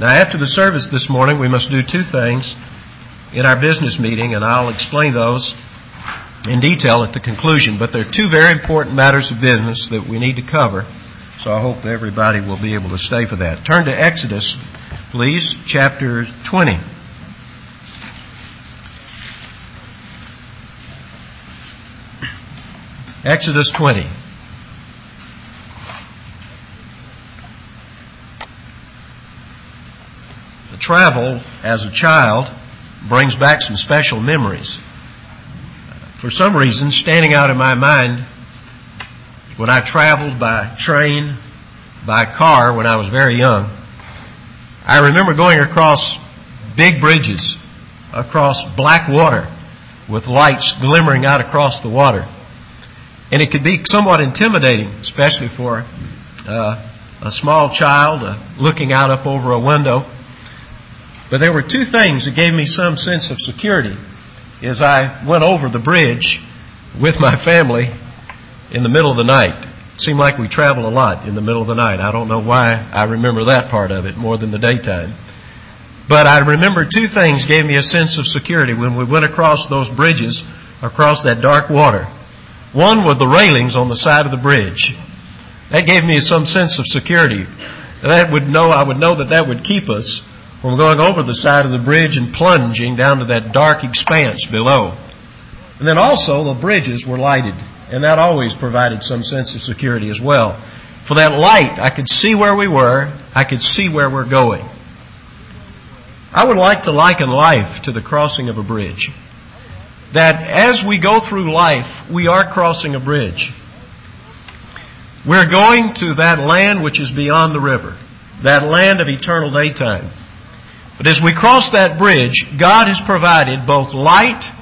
Now, after the service this morning, we must do two things in our business meeting, and I'll explain those in detail at the conclusion. But there are two very important matters of business that we need to cover, so I hope everybody will be able to stay for that. Turn to Exodus, please, chapter 20. Exodus 20. The travel as a child brings back some special memories. For some reason, standing out in my mind, when I traveled by train, by car when I was very young, I remember going across big bridges, across black water, with lights glimmering out across the water. And it could be somewhat intimidating, especially for a small child looking out up over a window. But there were two things that gave me some sense of security as I went over the bridge with my family in the middle of the night. It seemed like we traveled a lot in the middle of the night. I don't know why I remember that part of it more than the daytime. But I remember two things gave me a sense of security when we went across those bridges, across that dark water. One was the railings on the side of the bridge. That gave me some sense of security. I would know that would keep us from going over the side of the bridge and plunging down to that dark expanse below. And then also the bridges were lighted, and that always provided some sense of security as well. For that light, I could see where we were, I could see where we're going. I would like to liken life to the crossing of a bridge. That as we go through life, we are crossing a bridge. We're going to that land which is beyond the river, that land of eternal daytime. But as we cross that bridge, God has provided both light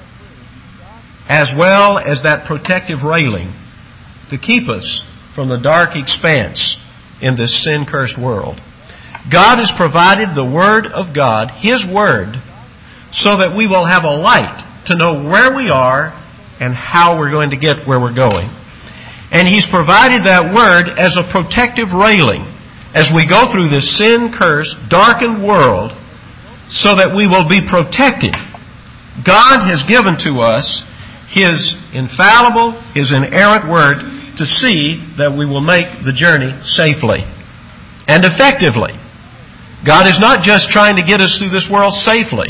as well as that protective railing to keep us from the dark expanse in this sin-cursed world. God has provided the Word of God, His Word, so that we will have a light to know where we are and how we're going to get where we're going. And He's provided that Word as a protective railing as we go through this sin-cursed, darkened world so that we will be protected. God has given to us His infallible, His inerrant Word to see that we will make the journey safely and effectively. God is not just trying to get us through this world safely.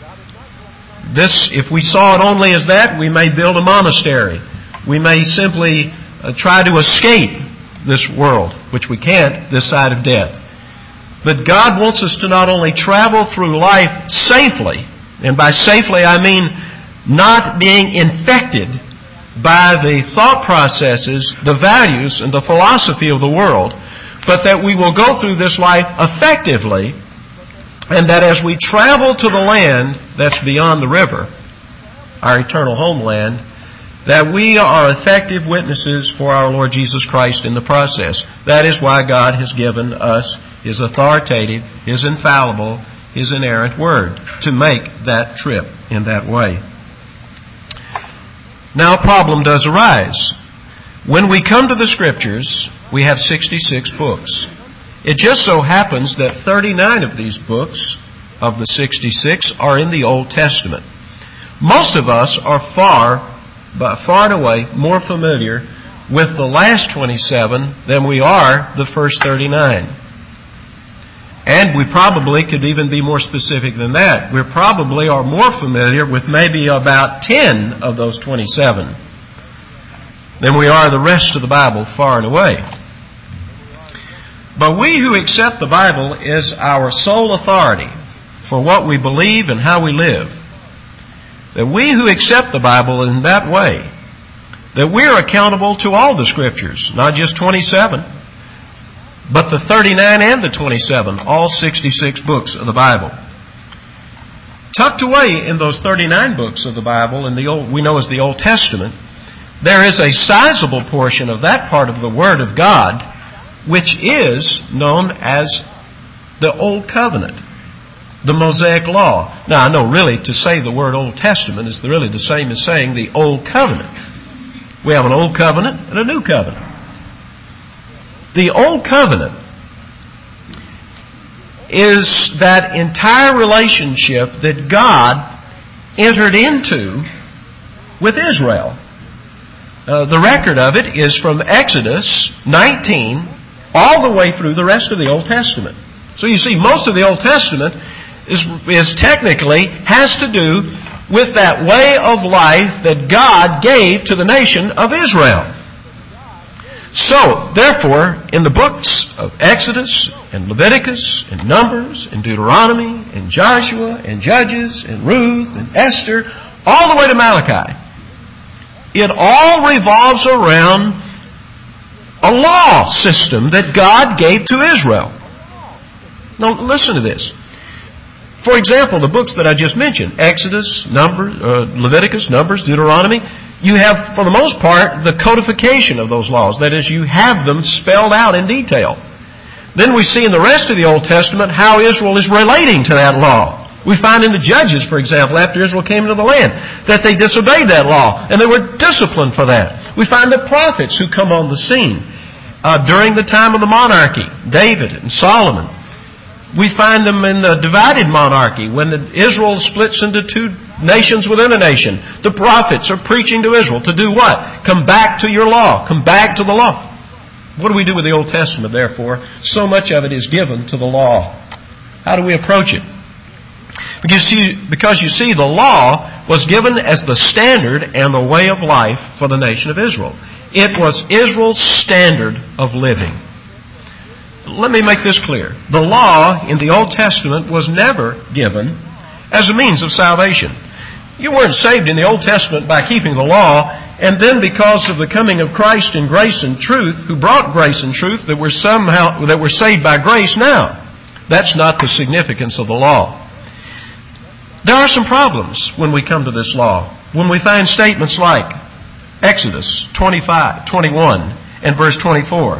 If we saw it only as that, we may build a monastery. We may simply try to escape this world, which we can't this side of death. But God wants us to not only travel through life safely, and by safely I mean not being infected by the thought processes, the values, and the philosophy of the world, but that we will go through this life effectively, and that as we travel to the land that's beyond the river, our eternal homeland, that we are effective witnesses for our Lord Jesus Christ in the process. That is why God has given us His authoritative, His infallible, His inerrant Word to make that trip in that way. Now a problem does arise. When we come to the Scriptures, we have 66 books. It just so happens that 39 of these books, of the 66, are in the Old Testament. Most of us are far and away more familiar with the last 27 than we are the first 39. And we probably could even be more specific than that. We probably are more familiar with maybe about 10 of those 27 than we are the rest of the Bible far and away. But we who accept the Bible as our sole authority for what we believe and how we live, that we who accept the Bible in that way, that we're accountable to all the Scriptures, not just 27, but the 39 and the 27, all 66 books of the Bible. Tucked away in those 39 books of the Bible, we know as the Old Testament, there is a sizable portion of that part of the Word of God which is known as the Old Covenant, the Mosaic Law. Now, I know really to say the word Old Testament is really the same as saying the Old Covenant. We have an Old Covenant and a New Covenant. The Old Covenant is that entire relationship that God entered into with Israel. The record of it is from Exodus 19 all the way through the rest of the Old Testament. So you see, most of the Old Testament is technically has to do with that way of life that God gave to the nation of Israel. So, therefore, in the books of Exodus and Leviticus and Numbers and Deuteronomy and Joshua and Judges and Ruth and Esther, all the way to Malachi, it all revolves around a law system that God gave to Israel. Now, listen to this. For example, the books that I just mentioned, Exodus, Leviticus, Numbers, Deuteronomy, you have, for the most part, the codification of those laws. That is, you have them spelled out in detail. Then we see in the rest of the Old Testament how Israel is relating to that law. We find in the Judges, for example, after Israel came into the land, that they disobeyed that law, and they were disciplined for that. We find the prophets who come on the scene during the time of the monarchy, David and Solomon. We find them in the divided monarchy, when Israel splits into two nations within a nation. The prophets are preaching to Israel to do what? Come back to your law. Come back to the law. What do we do with the Old Testament, therefore? So much of it is given to the law. How do we approach it? Because you see, the law was given as the standard and the way of life for the nation of Israel. It was Israel's standard of living. Let me make this clear. The law in the Old Testament was never given as a means of salvation. You weren't saved in the Old Testament by keeping the law, and then because of the coming of Christ in grace and truth, who brought grace and truth, that we're saved by grace now. That's not the significance of the law. There are some problems when we come to this law. When we find statements like Exodus 21, and verse 24.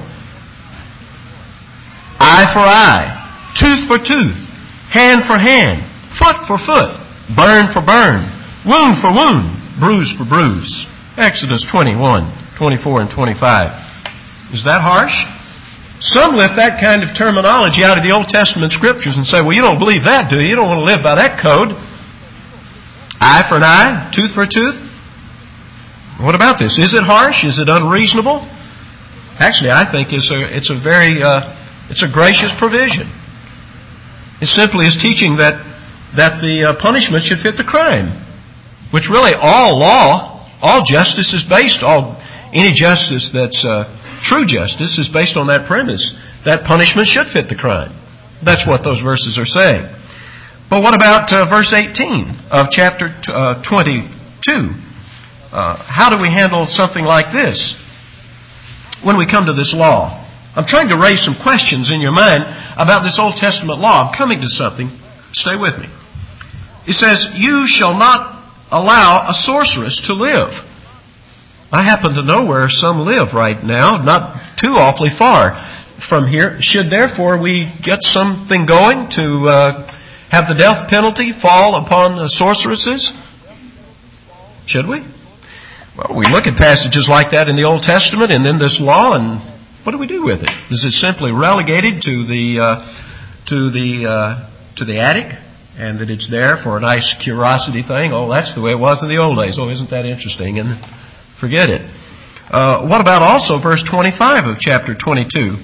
Eye for eye, tooth for tooth, hand for hand, foot for foot, burn for burn, wound for wound, bruise for bruise. Exodus 21, 24, and 25. Is that harsh? Some lift that kind of terminology out of the Old Testament Scriptures and say, well, you don't believe that, do you? You don't want to live by that code. Eye for an eye, tooth for a tooth. What about this? Is it harsh? Is it unreasonable? Actually, I think it's a gracious provision. It simply is teaching that the punishment should fit the crime, which really all justice is based on. Any justice that's true justice is based on that premise, that punishment should fit the crime. That's what those verses are saying. But what about verse 18 of chapter 22? How do we handle something like this when we come to this law? I'm trying to raise some questions in your mind about this Old Testament law. I'm coming to something. Stay with me. It says, you shall not allow a sorceress to live. I happen to know where some live right now, not too awfully far from here. Should therefore we get something going to have the death penalty fall upon sorceresses? Should we? Well, we look at passages like that in the Old Testament and then this law, and what do we do with it? Is it simply relegated to the attic, and that it's there for a nice curiosity thing? Oh, that's the way it was in the old days. Oh, isn't that interesting? And forget it. What about also verse 25 of chapter 22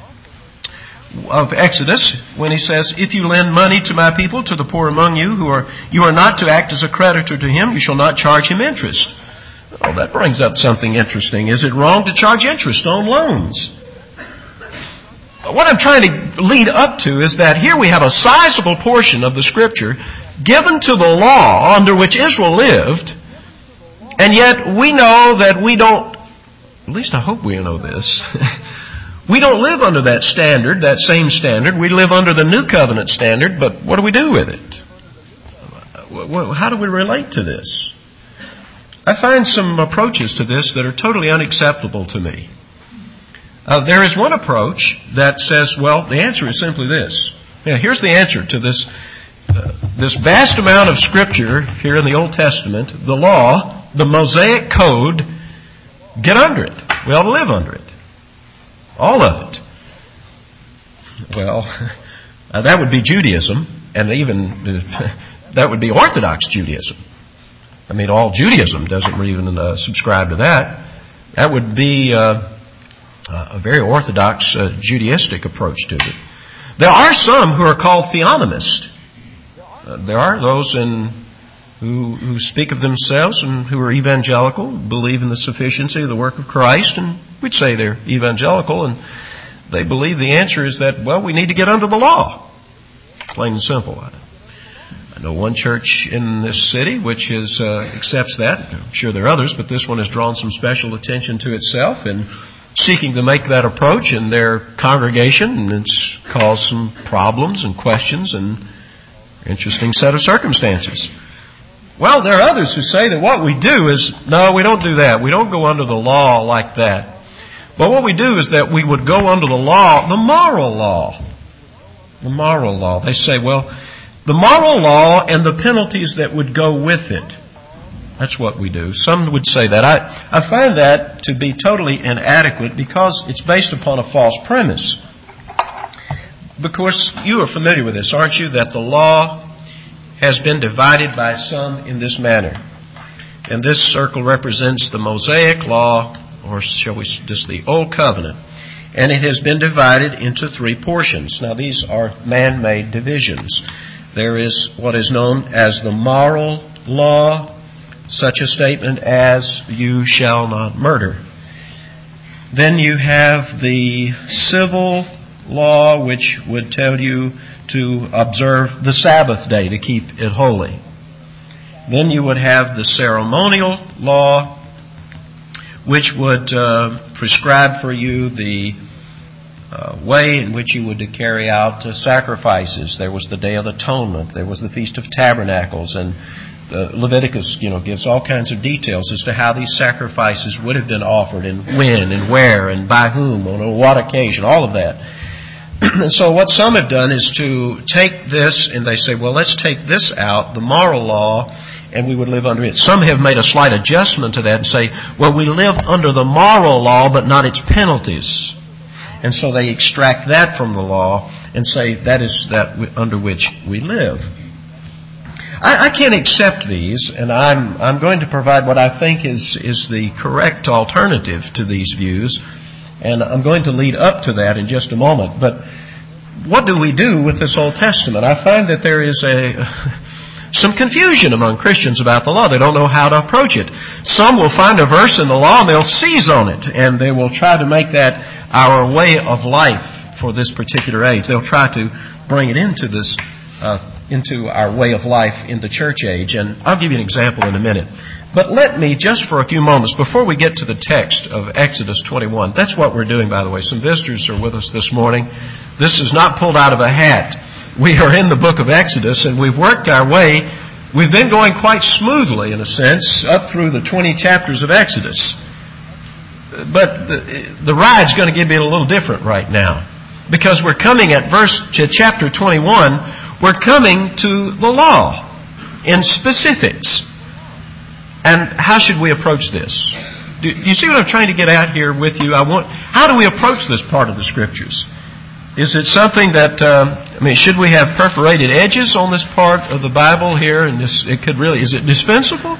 of Exodus, when he says, if you lend money to my people, to the poor among you, you are not to act as a creditor to him, you shall not charge him interest. Oh, that brings up something interesting. Is it wrong to charge interest on loans? What I'm trying to lead up to is that here we have a sizable portion of the Scripture given to the law under which Israel lived, and yet we know that we don't, at least I hope we know this, we don't live under that standard, that same standard. We live under the New Covenant standard, but what do we do with it? How do we relate to this? I find some approaches to this that are totally unacceptable to me. There is one approach that says, well, the answer is simply this. Now, here's the answer to this vast amount of Scripture here in the Old Testament, the law, the Mosaic Code. Get under it. We ought to live under it. All of it. Well, That would be Judaism, and even that would be Orthodox Judaism. I mean, all Judaism doesn't even subscribe to that. That would be a very Orthodox Judaistic approach to it. There are some who are called theonomists. There are those who speak of themselves and who are evangelical, believe in the sufficiency of the work of Christ, and we'd say they're evangelical, and they believe the answer is that, well, we need to get under the law. Plain and simple. I know one church in this city which accepts that. I'm sure there are others, but this one has drawn some special attention to itself in seeking to make that approach in their congregation, and it's caused some problems and questions and interesting set of circumstances. Well, there are others who say that what we do is, no, we don't do that. We don't go under the law like that. But what we do is that we would go under the law, the moral law. The moral law. They say, well, the moral law and the penalties that would go with it. That's what we do. Some would say that. I find that to be totally inadequate because it's based upon a false premise. Because you are familiar with this, aren't you? That the law has been divided by some in this manner. And this circle represents the Mosaic law, or shall we just the Old Covenant. And it has been divided into 3 portions. Now these are man-made divisions. There is what is known as the moral law, such a statement as, you shall not murder. Then you have the civil law, which would tell you to observe the Sabbath day, to keep it holy. Then you would have the ceremonial law, which would prescribe for you the way in which you would to carry out sacrifices. There was the Day of Atonement. There was the Feast of Tabernacles. And Leviticus, gives all kinds of details as to how these sacrifices would have been offered and when and where and by whom, on what occasion, all of that. And so what some have done is to take this and they say, well, let's take this out, the moral law, and we would live under it. Some have made a slight adjustment to that and say, well, we live under the moral law, but not its penalties. And so they extract that from the law and say that is that under which we live. I can't accept these, and I'm going to provide what I think is the correct alternative to these views, and I'm going to lead up to that in just a moment. But what do we do with this Old Testament? I find that there is some confusion among Christians about the law. They don't know how to approach it. Some will find a verse in the law and they'll seize on it, and they will try to make that our way of life for this particular age. They'll try to bring it into this into our way of life in the church age. And I'll give you an example in a minute. But let me, just for a few moments, before we get to the text of Exodus 21, that's what we're doing, by the way. Some visitors are with us this morning. This is not pulled out of a hat. We are in the book of Exodus, and we've worked our way. We've been going quite smoothly, in a sense, up through the 20 chapters of Exodus. But the ride's going to be a little different right now. Because we're coming at chapter 21, we're coming to the law in specifics. And how should we approach this? Do you see what I'm trying to get at here with you? How do we approach this part of the Scriptures? Is it something that, should we have perforated edges on this part of the Bible here? And is it dispensable?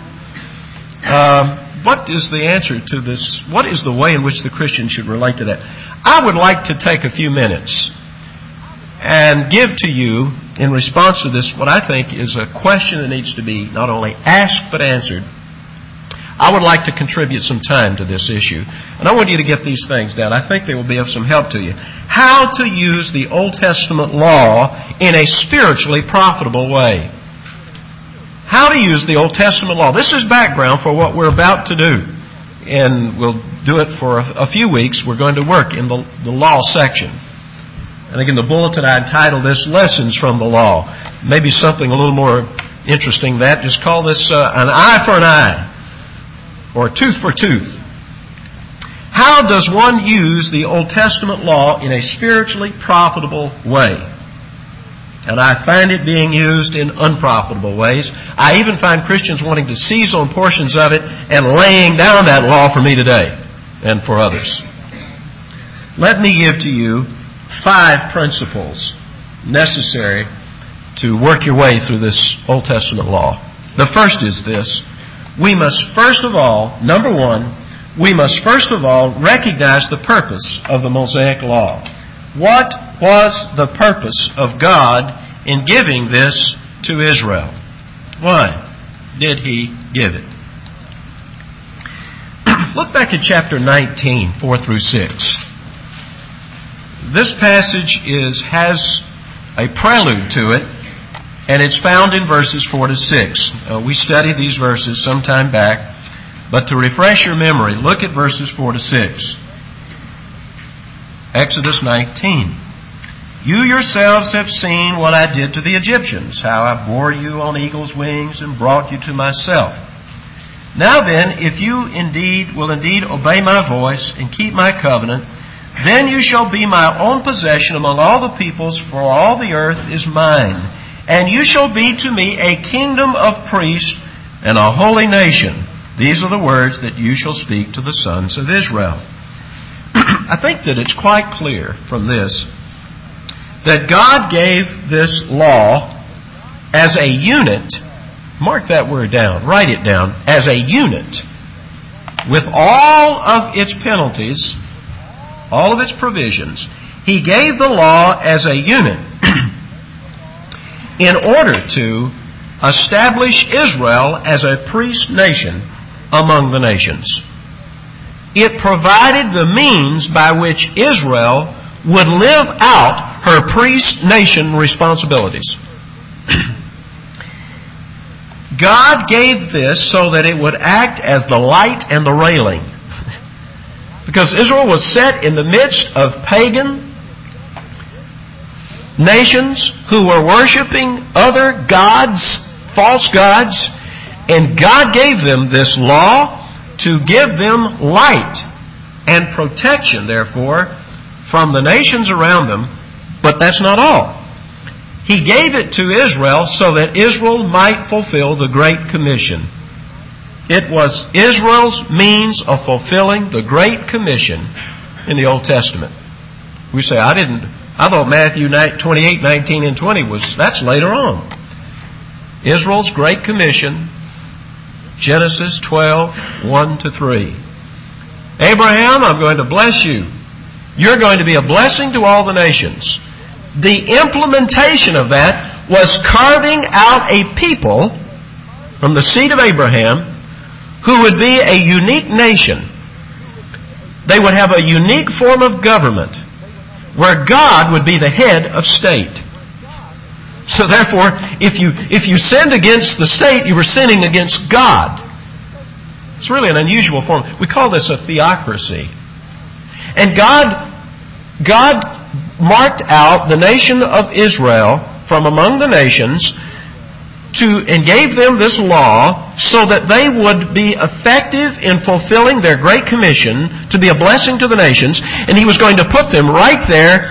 What is the answer to this? What is the way in which the Christian should relate to that? I would like to take a few minutes and give to you, in response to this, what I think is a question that needs to be not only asked but answered. I would like to contribute some time to this issue. And I want you to get these things down. I think they will be of some help to you. How to use the Old Testament law in a spiritually profitable way. How to use the Old Testament law. This is background for what we're about to do. And we'll do it for a few weeks. We're going to work in the law section. I think in the bulletin I entitled this Lessons from the Law. Maybe something a little more interesting than that. Just call this an eye for an eye. Or tooth for tooth. How does one use the Old Testament law in a spiritually profitable way? And I find it being used in unprofitable ways. I even find Christians wanting to seize on portions of it and laying down that law for me today and for others. Let me give to you 5 principles necessary to work your way through this Old Testament law. The first is this. We must first of all, number one, we must first of all recognize the purpose of the Mosaic Law. What was the purpose of God in giving this to Israel? Why did He give it? Look back at chapter 19, 4 through 6. This passage has a prelude to it, and it's found in verses 4 to 6. We studied these verses some time back, but to refresh your memory, look at verses 4 to 6. Exodus 19. You yourselves have seen what I did to the Egyptians, how I bore you on eagle's wings and brought you to myself. Now then, if you will indeed obey my voice and keep my covenant, then you shall be my own possession among all the peoples, for all the earth is mine. And you shall be to me a kingdom of priests and a holy nation. These are the words that you shall speak to the sons of Israel. I think that it's quite clear from this that God gave this law as a unit. Mark that word down. Write it down. As a unit. With all of its penalties, all of its provisions. He gave the law as a unit in order to establish Israel as a priest nation among the nations. It provided the means by which Israel would live out her priest nation responsibilities. God gave this so that it would act as the light and the railing. Because Israel was set in the midst of pagan nations who were worshiping other gods, false gods, and God gave them this law to give them light and protection, therefore, from the nations around them. But that's not all. He gave it to Israel so that Israel might fulfill the Great Commission. It was Israel's means of fulfilling the Great Commission in the Old Testament. We say, I thought Matthew 28, 19, and 20 that's later on. Israel's Great Commission, Genesis 12, 1 to 3. Abraham, I'm going to bless you. You're going to be a blessing to all the nations. The implementation of that was carving out a people from the seed of Abraham who would be a unique nation. They would have a unique form of government where God would be the head of state. So therefore, if you sinned against the state, you were sinning against God. It's really an unusual form. We call this a theocracy. And God marked out the nation of Israel from among the nations and gave them this law so that they would be effective in fulfilling their Great Commission to be a blessing to the nations. And He was going to put them right there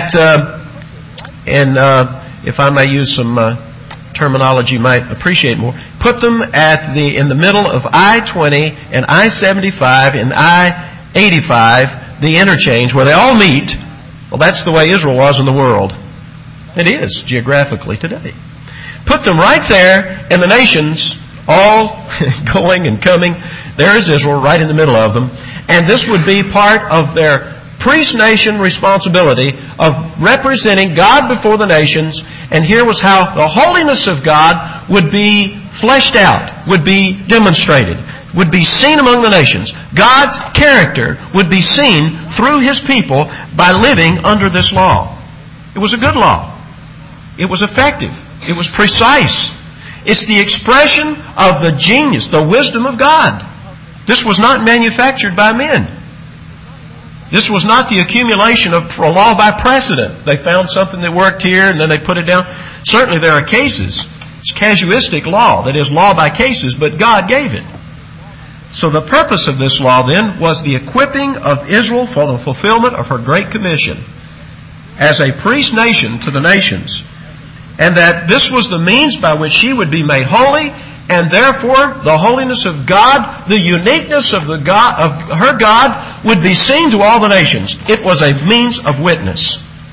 if I may use some terminology you might appreciate more, put them in the middle of I-20 and I-75 and I-85, the interchange where they all meet. Well, that's the way Israel was in the world. It is geographically today. Put them right there, and the nations all going and coming. There is Israel right in the middle of them. And this would be part of their priest nation responsibility of representing God before the nations. And here was how the holiness of God would be fleshed out, would be demonstrated, would be seen among the nations. God's character would be seen through His people by living under this law. It was a good law. It was effective. It was precise. It's the expression of the genius, the wisdom of God. This was not manufactured by men. This was not the accumulation of a law by precedent. They found something that worked here and then they put it down. Certainly there are cases. It's casuistic law, that is law by cases, but God gave it. So the purpose of this law then was the equipping of Israel for the fulfillment of her Great Commission as a priest nation to the nations. And that this was the means by which she would be made holy, and therefore the holiness of God, the uniqueness of her God would be seen to all the nations. It was a means of witness.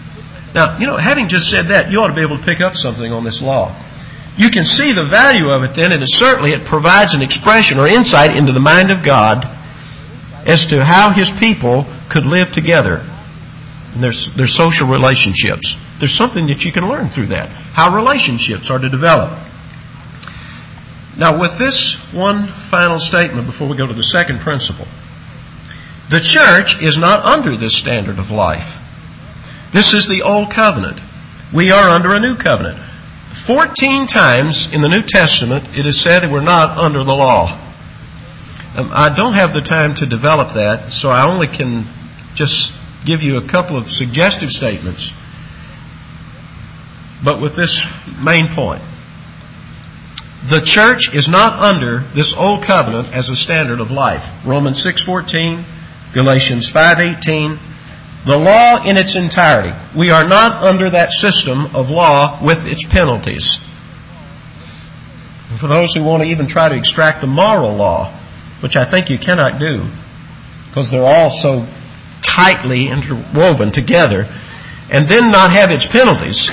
Now, having just said that, you ought to be able to pick up something on this law. You can see the value of it then, and it provides an expression or insight into the mind of God as to how His people could live together in their social relationships. There's something that you can learn through that, how relationships are to develop. Now, with this one final statement before we go to the second principle, the church is not under this standard of life. This is the Old Covenant. We are under a New Covenant. 14 times in the New Testament it is said that we're not under the law. I don't have the time to develop that, so I only can just give you a couple of suggestive statements. But with this main point, the church is not under this Old Covenant as a standard of life. Romans 6:14, Galatians 5:18, the law in its entirety. We are not under that system of law with its penalties. And for those who want to even try to extract the moral law, which I think you cannot do, because they're all so tightly interwoven together, and then not have its penalties,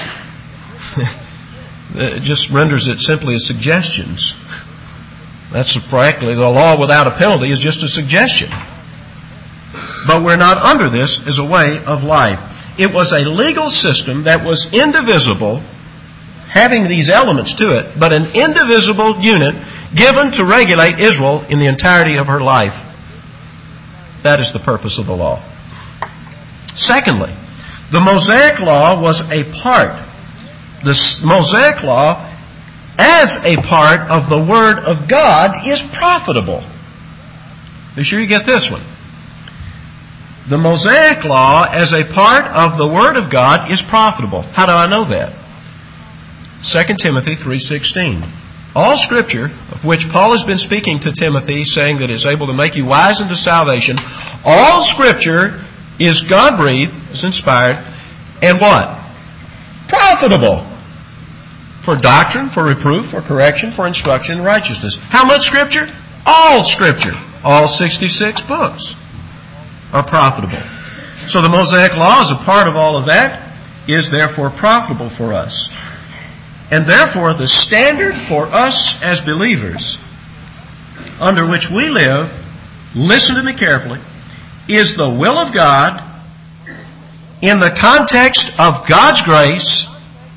it just renders it simply as suggestions. That's practically the law without a penalty is just a suggestion. But we're not under this as a way of life. It was a legal system that was indivisible, having these elements to it, but an indivisible unit given to regulate Israel in the entirety of her life. That is the purpose of the law. Secondly, the Mosaic Law was a part. The Mosaic Law, as a part of the Word of God, is profitable. Be sure you get this one. The Mosaic Law, as a part of the Word of God, is profitable. How do I know that? 2 Timothy 3:16. All Scripture, of which Paul has been speaking to Timothy, saying that it is able to make you wise unto salvation, all Scripture is God-breathed, is inspired, and what? Profitable. For doctrine, for reproof, for correction, for instruction in righteousness. How much Scripture? All Scripture. All 66 books are profitable. So the Mosaic Law, as a part of all of that, is therefore profitable for us. And therefore the standard for us as believers, under which we live, listen to me carefully, is the will of God in the context of God's grace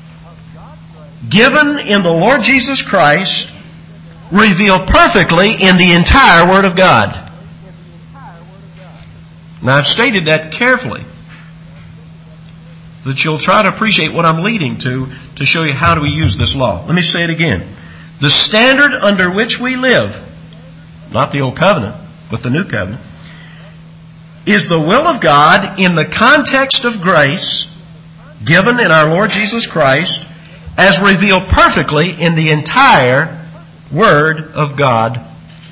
given in the Lord Jesus Christ, revealed perfectly in the entire Word of God. Now I've stated that carefully, that you'll try to appreciate what I'm leading to show you how do we use this law. Let me say it again. The standard under which we live, not the Old Covenant, but the New Covenant, is the will of God in the context of grace given in our Lord Jesus Christ as revealed perfectly in the entire Word of God.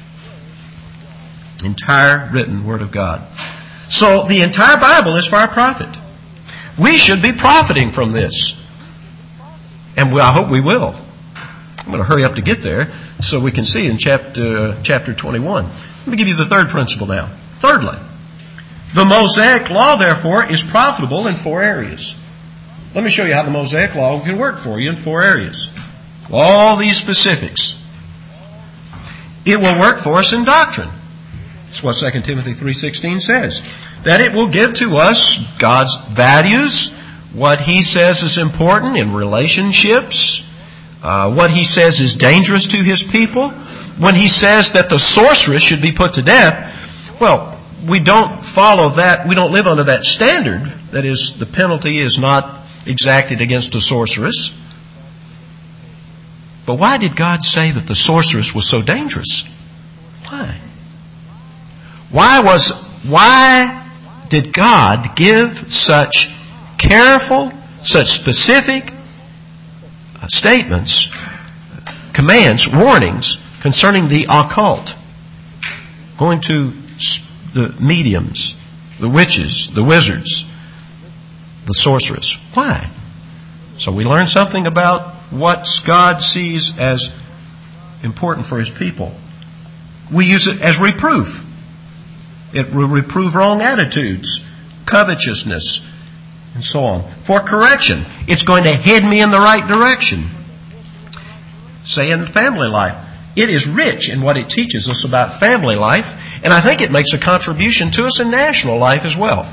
Entire written Word of God. So the entire Bible is for our profit. We should be profiting from this. And I hope we will. I'm going to hurry up to get there so we can see in chapter 21. Let me give you the third principle now. Thirdly, the Mosaic Law, therefore, is profitable in 4 areas. Let me show you how the Mosaic Law can work for you in 4 areas. All these specifics. It will work for us in doctrine. That's what 2 Timothy 3:16 says. That it will give to us God's values, what He says is important in relationships, what He says is dangerous to His people. When He says that the sorceress should be put to death, well, we don't follow that. We don't live under that standard. That is, the penalty is not exacted against a sorceress. But why did God say that the sorceress was so dangerous? Why? Why did God give such careful, such specific statements, commands, warnings concerning the occult? Going to the mediums, the witches, the wizards, the sorceress. Why? So we learn something about what God sees as important for His people. We use it as reproof. It will reprove wrong attitudes, covetousness, and so on. For correction, it's going to head me in the right direction. Say in family life, it is rich in what it teaches us about family life, and I think it makes a contribution to us in national life as well.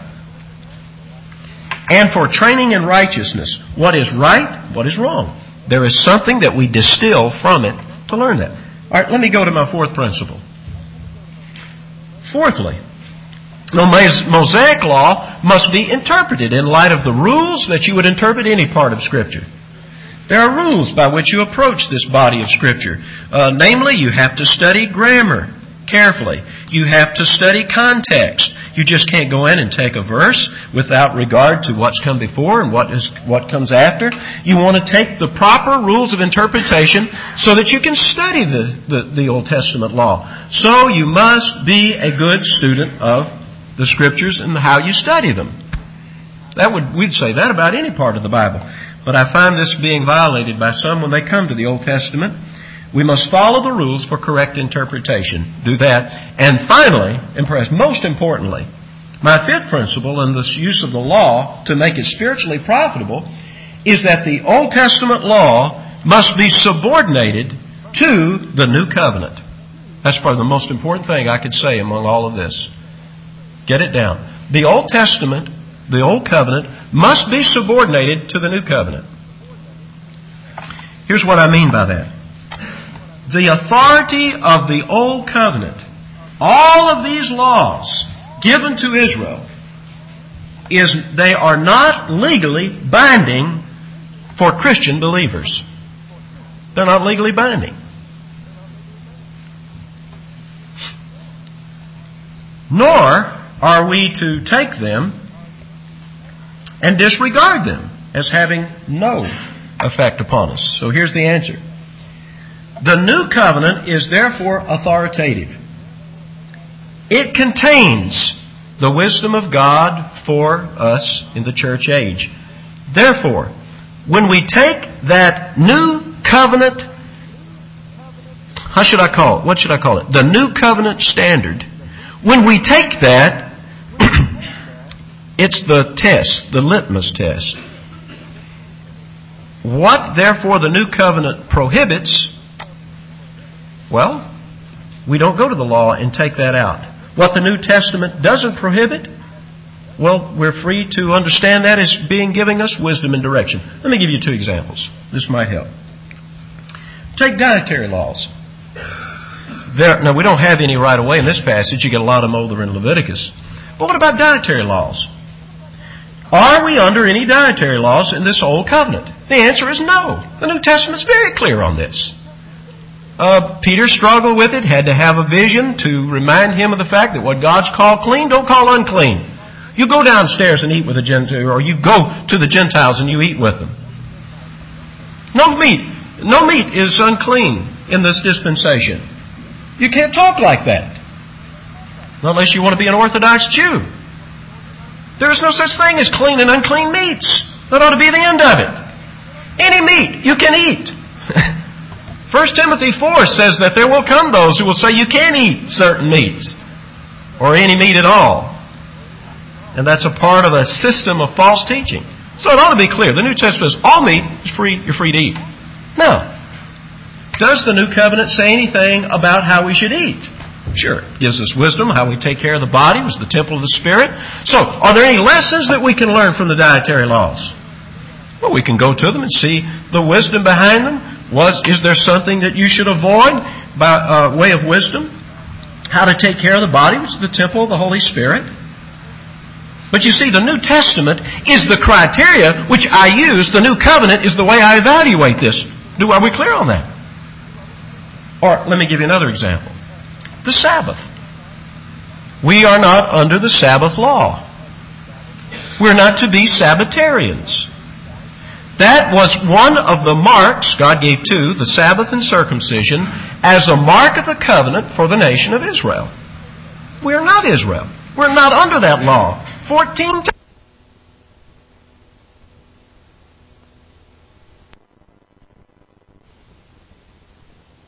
And for training in righteousness, what is right, what is wrong. There is something that we distill from it to learn that. All right, let me go to my fourth principle. Fourthly, the Mosaic law must be interpreted in light of the rules that you would interpret any part of Scripture. There are rules by which you approach this body of Scripture. Namely, you have to study grammar carefully. You have to study context. You just can't go in and take a verse without regard to what's come before and what comes after. You want to take the proper rules of interpretation so that you can study the Old Testament law. So you must be a good student of the Scriptures and how you study them. We'd say that about any part of the Bible. But I find this being violated by some when they come to the Old Testament. We must follow the rules for correct interpretation. Do that. And finally, and perhaps most importantly, my fifth principle in this use of the law to make it spiritually profitable is that the Old Testament law must be subordinated to the New Covenant. That's probably the most important thing I could say among all of this. Get it down. The Old Testament, the Old Covenant, must be subordinated to the New Covenant. Here's what I mean by that. The authority of the Old Covenant, all of these laws given to Israel, they are not legally binding for Christian believers. They're not legally binding. Nor are we to take them and disregard them as having no effect upon us. So here's the answer. The New Covenant is therefore authoritative. It contains the wisdom of God for us in the church age. Therefore, when we take that New Covenant, what should I call it? The New Covenant standard. When we take that, it's the test, the litmus test. What, therefore, the New Covenant prohibits, well, we don't go to the law and take that out. What the New Testament doesn't prohibit, well, we're free to understand that as giving us wisdom and direction. Let me give you two examples. This might help. Take dietary laws. Now, we don't have any right away in this passage. You get a lot of them over in Leviticus. But what about dietary laws? Are we under any dietary laws in this Old Covenant? The answer is no. The New Testament's very clear on this. Peter struggled with it, had to have a vision to remind him of the fact that what God's called clean, don't call unclean. You go downstairs and eat with the Gentiles, or you go to the Gentiles and you eat with them. No meat is unclean in this dispensation. You can't talk like that. Not unless you want to be an Orthodox Jew. There is no such thing as clean and unclean meats. That ought to be the end of it. Any meat you can eat. 1 Timothy 4 says that there will come those who will say you can't eat certain meats or any meat at all. And that's a part of a system of false teaching. So it ought to be clear. The New Testament says all meat is free, you're free to eat. Now, does the New Covenant say anything about how we should eat? Sure. It gives us wisdom, how we take care of the body, which is the temple of the Spirit. So, are there any lessons that we can learn from the dietary laws? Well, we can go to them and see the wisdom behind them. Is there something that you should avoid by way of wisdom? How to take care of the body, which is the temple of the Holy Spirit. But you see, the New Testament is the criteria which I use. The New Covenant is the way I evaluate this. Are we clear on that? Or let me give you another example. The Sabbath. We are not under the Sabbath law. We're not to be Sabbatarians. That was one of the marks, God gave two, the Sabbath and circumcision, as a mark of the covenant for the nation of Israel. We are not Israel. We're not under that law. 14 times.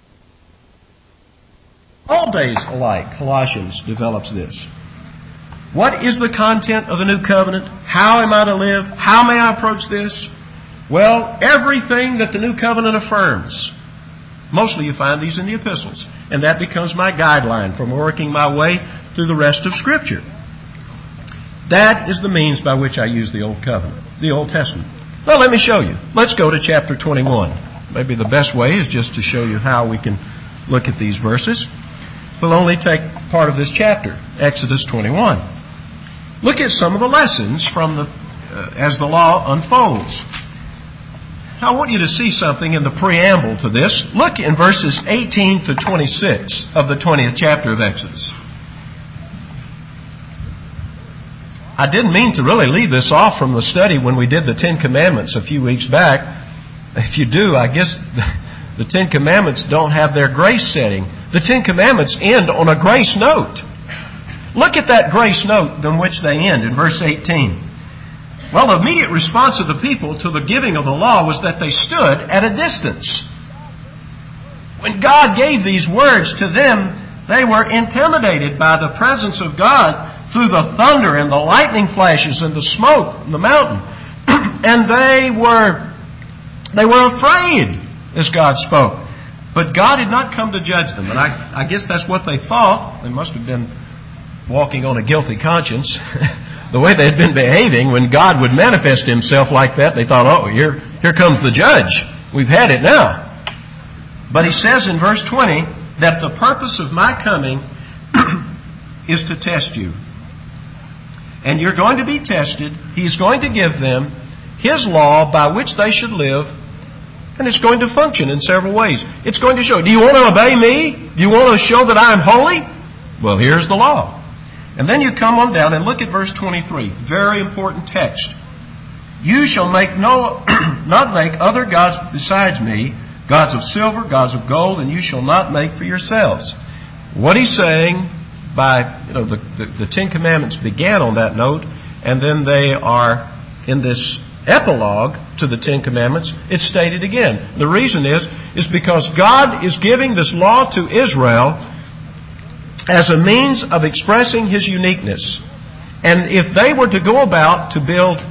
All days alike, Colossians develops this. What is the content of the new covenant? How am I to live? How may I approach this? Well, everything that the new covenant affirms. Mostly you find these in the epistles. And that becomes my guideline from working my way through the rest of Scripture. That is the means by which I use the Old Covenant, the Old Testament. Well, let me show you. Let's go to chapter 21. Maybe the best way is just to show you how we can look at these verses. We'll only take part of this chapter, Exodus 21. Look at some of the lessons from as the law unfolds. Now, I want you to see something in the preamble to this. Look in verses 18 to 26 of the 20th chapter of Exodus. I didn't mean to really leave this off from the study when we did the Ten Commandments a few weeks back. If you do, I guess the Ten Commandments don't have their grace setting. The Ten Commandments end on a grace note. Look at that grace note on which they end in verse 18. Well, the immediate response of the people to the giving of the law was that they stood at a distance. When God gave these words to them, they were intimidated by the presence of God through the thunder and the lightning flashes and the smoke and the mountain. And they were afraid as God spoke. But God had not come to judge them. And I guess that's what they thought. They must have been walking on a guilty conscience. The way they had been behaving, when God would manifest Himself like that, they thought, oh, here comes the judge. We've had it now. But He says in verse 20 that the purpose of my coming is to test you. And you're going to be tested. He's going to give them His law by which they should live. And it's going to function in several ways. It's going to show, do you want to obey me? Do you want to show that I'm holy? Well, here's the law. And then you come on down and look at verse 23. Very important text. You shall not make other gods besides me, gods of silver, gods of gold, and you shall not make for yourselves. What he's saying by, the Ten Commandments began on that note, and then they are in this epilogue to the Ten Commandments. It's stated again. The reason is because God is giving this law to Israel as a means of expressing His uniqueness. And if they were to go about to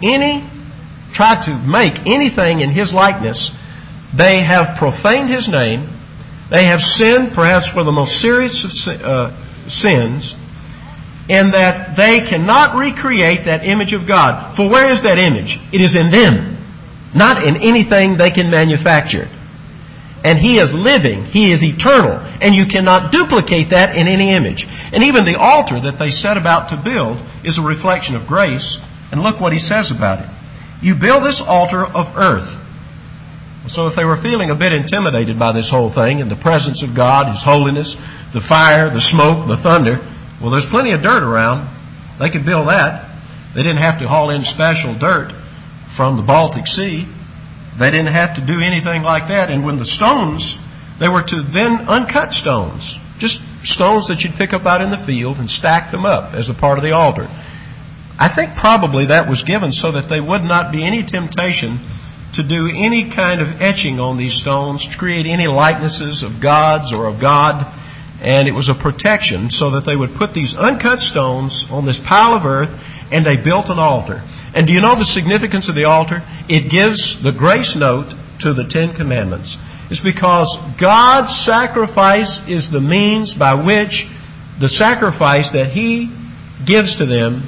try to make anything in His likeness, they have profaned His name. They have sinned perhaps for the most serious of sins, in that they cannot recreate that image of God. For where is that image? It is in them, not in anything they can manufacture. And He is living. He is eternal. And you cannot duplicate that in any image. And even the altar that they set about to build is a reflection of grace. And look what He says about it. You build this altar of earth. So if they were feeling a bit intimidated by this whole thing and the presence of God, His holiness, the fire, the smoke, the thunder, well, there's plenty of dirt around. They could build that. They didn't have to haul in special dirt from the Baltic Sea. They didn't have to do anything like that. And when the stones, they were to then uncut stones. Just stones that you'd pick up out in the field and stack them up as a part of the altar. I think probably that was given so that there would not be any temptation to do any kind of etching on these stones, to create any likenesses of gods or of God. And it was a protection so that they would put these uncut stones on this pile of earth, and they built an altar. And do you know the significance of the altar? It gives the grace note to the Ten Commandments. It's because God's sacrifice is the means by which the sacrifice that He gives to them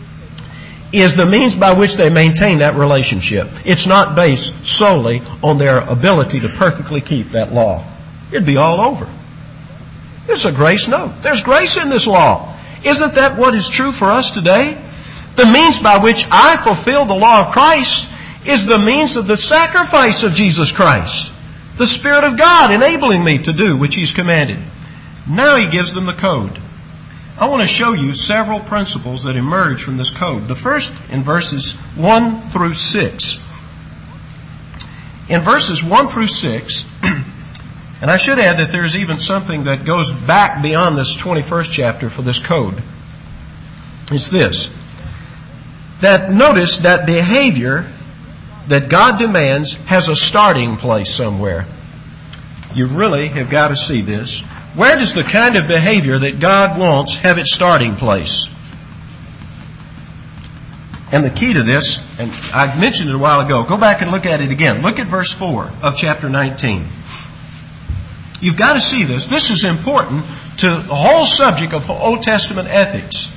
is the means by which they maintain that relationship. It's not based solely on their ability to perfectly keep that law. It'd be all over. It's a grace note. There's grace in this law. Isn't that what is true for us today? The means by which I fulfill the law of Christ is the means of the sacrifice of Jesus Christ. The Spirit of God enabling me to do which He's commanded. Now He gives them the code. I want to show you several principles that emerge from this code. The first in verses 1 through 6. In verses 1 through 6, and I should add that there's even something that goes back beyond this 21st chapter for this code. It's this. That notice that behavior that God demands has a starting place somewhere. You really have got to see this. Where does the kind of behavior that God wants have its starting place? And the key to this, and I mentioned it a while ago, go back and look at it again. Look at verse 4 of chapter 19. You've got to see this. This is important to the whole subject of Old Testament ethics.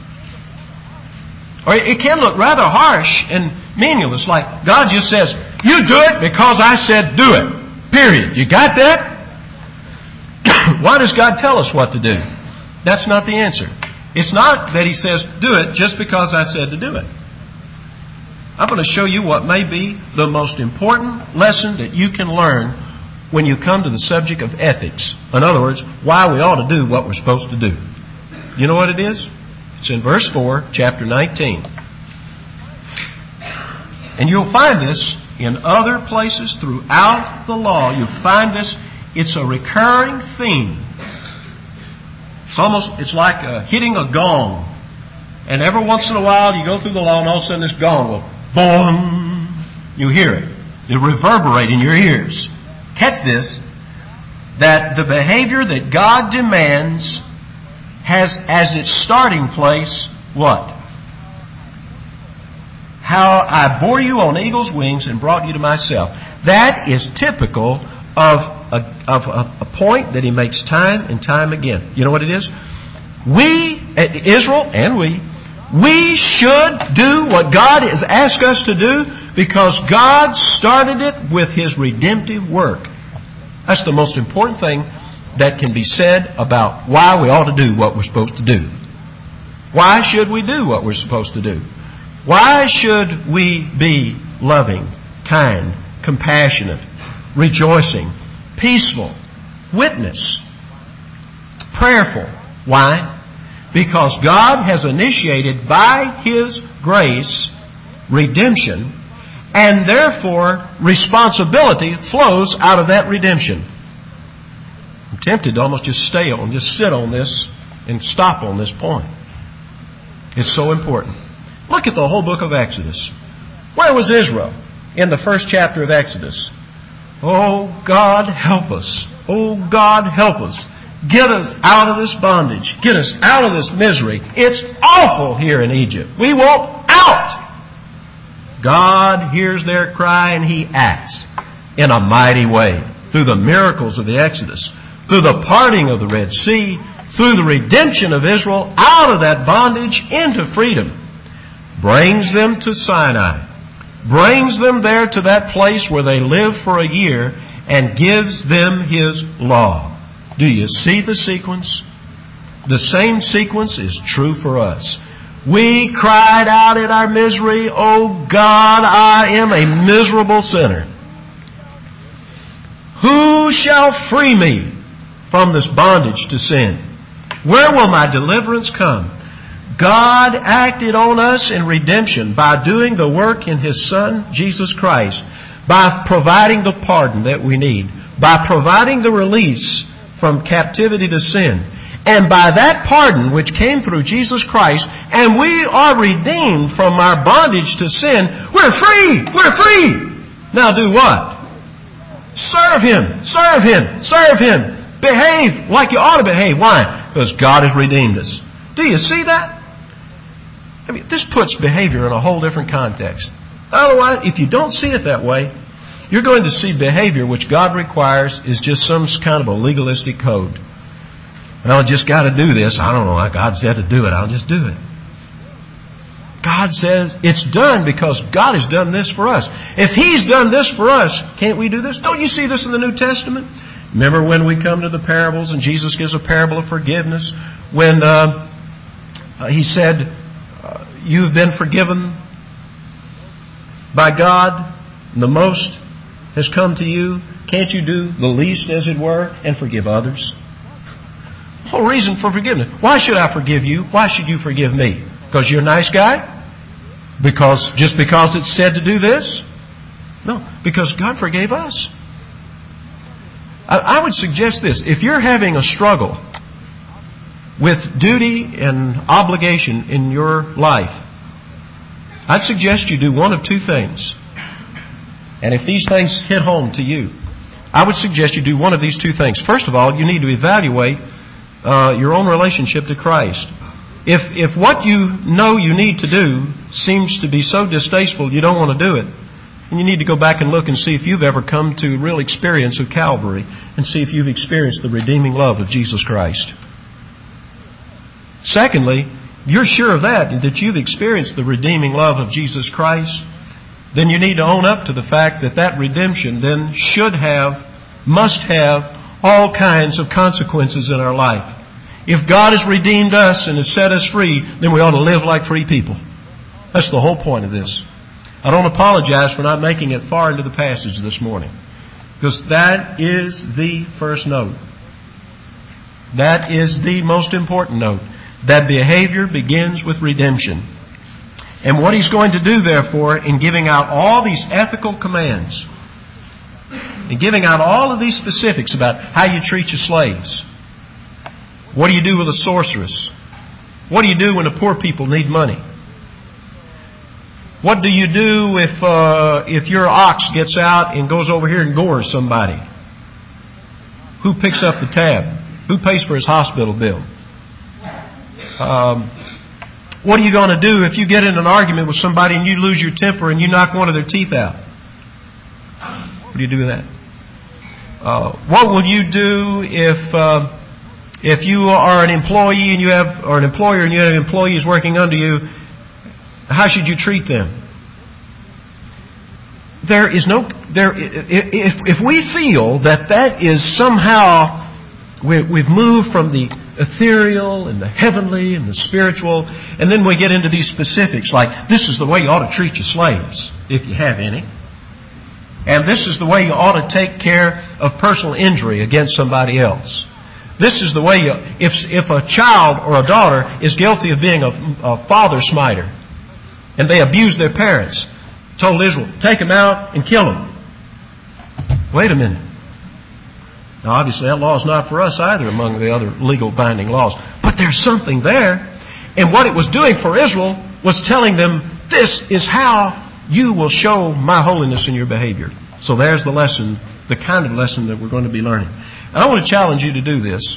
Or it can look rather harsh and meaningless, like God just says, you do it because I said do it. Period. You got that? Why does God tell us what to do? That's not the answer. It's not that He says do it just because I said to do it. I'm going to show you what may be the most important lesson that you can learn when you come to the subject of ethics. In other words, why we ought to do what we're supposed to do. You know what it is? It's in verse 4, chapter 19. And you'll find this in other places throughout the law. You'll find this. It's a recurring theme. It's like hitting a gong. And every once in a while you go through the law and all of a sudden this gong will boom. You hear it. It reverberate in your ears. Catch this. That the behavior that God demands has as its starting place what? How I bore you on eagle's wings and brought you to myself. That is typical of a point that He makes time and time again. You know what it is? We, Israel and we should do what God has asked us to do because God started it with His redemptive work. That's the most important thing that can be said about why we ought to do what we're supposed to do. Why should we do what we're supposed to do? Why should we be loving, kind, compassionate, rejoicing, peaceful, witness, prayerful? Why? Because God has initiated by His grace redemption, and therefore responsibility flows out of that redemption. I'm tempted to almost just sit on this and stop on this point. It's so important. Look at the whole book of Exodus. Where was Israel in the first chapter of Exodus? Oh, God, help us. Oh, God, help us. Get us out of this bondage. Get us out of this misery. It's awful here in Egypt. We want out. God hears their cry and He acts in a mighty way through the miracles of the Exodus, through the parting of the Red Sea, through the redemption of Israel out of that bondage into freedom. Brings them to Sinai. Brings them there to that place where they live for a year and gives them His law. Do you see the sequence? The same sequence is true for us. We cried out in our misery, oh God, I am a miserable sinner. Who shall free me from this bondage to sin? Where will my deliverance come? God acted on us in redemption by doing the work in His Son, Jesus Christ, by providing the pardon that we need, by providing the release from captivity to sin, and by that pardon which came through Jesus Christ, and we are redeemed from our bondage to sin, we're free! We're free! Now do what? Serve Him! Serve Him! Serve Him! Behave like you ought to behave. Why? Because God has redeemed us. Do you see that? I mean, this puts behavior in a whole different context. Otherwise, if you don't see it that way, you're going to see behavior which God requires is just some kind of a legalistic code. Well, I just got to do this. I don't know. God said to do it. I'll just do it. God says it's done because God has done this for us. If He's done this for us, can't we do this? Don't you see this in the New Testament? Remember when we come to the parables and Jesus gives a parable of forgiveness when He said, you've been forgiven by God, and the most has come to you. Can't you do the least, as it were, and forgive others? The whole reason for forgiveness. Why should I forgive you? Why should you forgive me? Because you're a nice guy? Just because it's said to do this? No, because God forgave us. I would suggest this. If you're having a struggle with duty and obligation in your life, I'd suggest you do one of two things. And if these things hit home to you, I would suggest you do one of these two things. First of all, you need to evaluate your own relationship to Christ. If what you know you need to do seems to be so distasteful you don't want to do it, and you need to go back and look and see if you've ever come to real experience of Calvary and see if you've experienced the redeeming love of Jesus Christ. Secondly, if you're sure of that you've experienced the redeeming love of Jesus Christ, then you need to own up to the fact that that redemption then must have all kinds of consequences in our life. If God has redeemed us and has set us free, then we ought to live like free people. That's the whole point of this. I don't apologize for not making it far into the passage this morning, because that is the first note. That is the most important note. That behavior begins with redemption. And what He's going to do, therefore, in giving out all these ethical commands, and giving out all of these specifics about how you treat your slaves. What do you do with a sorceress? What do you do when the poor people need money? What do you do if your ox gets out and goes over here and gores somebody? Who picks up the tab? Who pays for his hospital bill? What are you going to do if you get in an argument with somebody and you lose your temper and you knock one of their teeth out? What do you do with that? What will you do if you are an employee and or an employer and you have employees working under you? How should you treat them? If we feel that is somehow, we've moved from the ethereal and the heavenly and the spiritual, and then we get into these specifics like, this is the way you ought to treat your slaves, if you have any. And this is the way you ought to take care of personal injury against somebody else. This is the way if a child or a daughter is guilty of being a father smiter, and they abuse their parents, told Israel, take them out and kill them. Wait a minute. Now obviously that law is not for us either among the other legal binding laws. But there's something there. And what it was doing for Israel was telling them, this is how you will show my holiness in your behavior. So there's the lesson, the kind of lesson that we're going to be learning. And I want to challenge you to do this.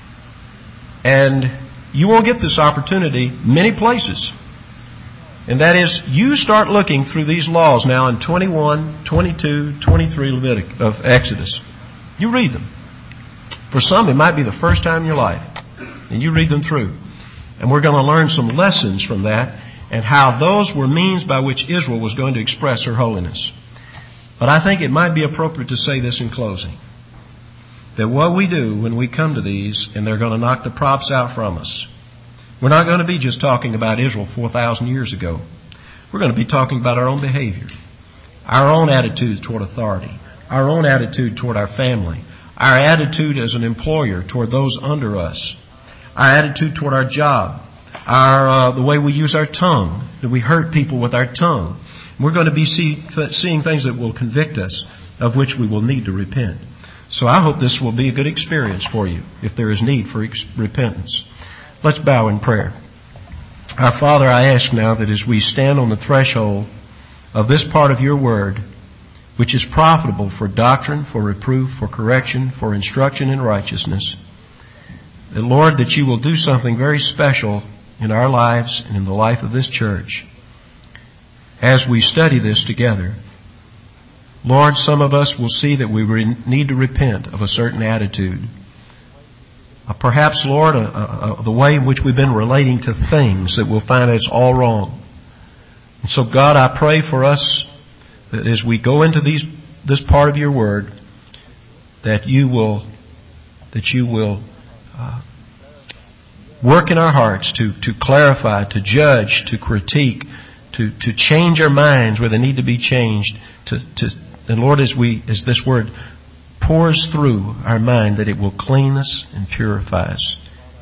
And you won't get this opportunity many places. And that is, you start looking through these laws now in 21, 22, 23 of Exodus. You read them. For some, it might be the first time in your life. And you read them through. And we're going to learn some lessons from that and how those were means by which Israel was going to express her holiness. But I think it might be appropriate to say this in closing. That what we do when we come to these and they're going to knock the props out from us, we're not going to be just talking about Israel 4,000 years ago. We're going to be talking about our own behavior, our own attitude toward authority, our own attitude toward our family, our attitude as an employer toward those under us, our attitude toward our job, the way we use our tongue, that we hurt people with our tongue. We're going to be seeing things that will convict us, of which we will need to repent. So I hope this will be a good experience for you if there is need for repentance. Let's bow in prayer. Our Father, I ask now that as we stand on the threshold of this part of your word, which is profitable for doctrine, for reproof, for correction, for instruction in righteousness, that Lord, that you will do something very special in our lives and in the life of this church as we study this together. Lord, some of us will see that we need to repent of a certain attitude. Perhaps, Lord, the way in which we've been relating to things that we'll find it's all wrong. And so, God, I pray for us that as we go into this part of your word, that you will work in our hearts to clarify, to judge, to critique, to change our minds where they need to be changed. And Lord, as this word pours through our mind, that it will clean us and purify us.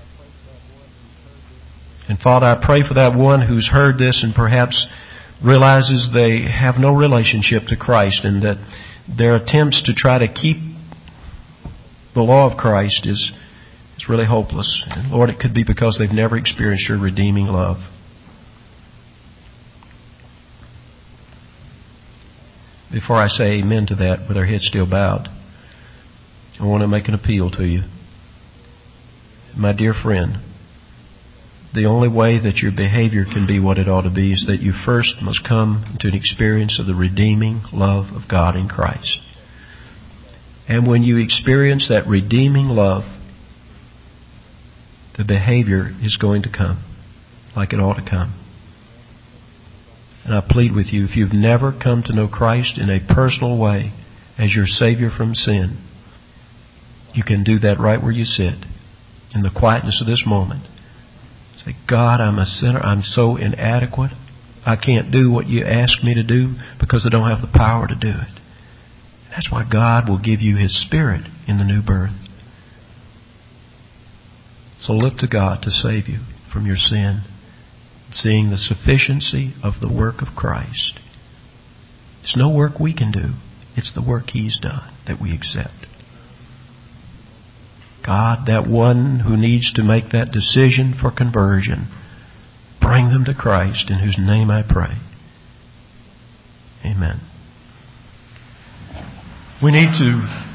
And Father, I pray for that one who's heard this and perhaps realizes they have no relationship to Christ and that their attempts to try to keep the law of Christ is really hopeless. And Lord, it could be because they've never experienced your redeeming love. Before I say amen to that, with our heads still bowed, I want to make an appeal to you. My dear friend, the only way that your behavior can be what it ought to be is that you first must come to an experience of the redeeming love of God in Christ. And when you experience that redeeming love, the behavior is going to come like it ought to come. And I plead with you, if you've never come to know Christ in a personal way as your Savior from sin, you can do that right where you sit, in the quietness of this moment. Say, God, I'm a sinner. I'm so inadequate. I can't do what you ask me to do because I don't have the power to do it. That's why God will give you His Spirit in the new birth. So look to God to save you from your sin, seeing the sufficiency of the work of Christ. It's no work we can do. It's the work He's done that we accept. God, that one who needs to make that decision for conversion, bring them to Christ, in whose name I pray. Amen. We need to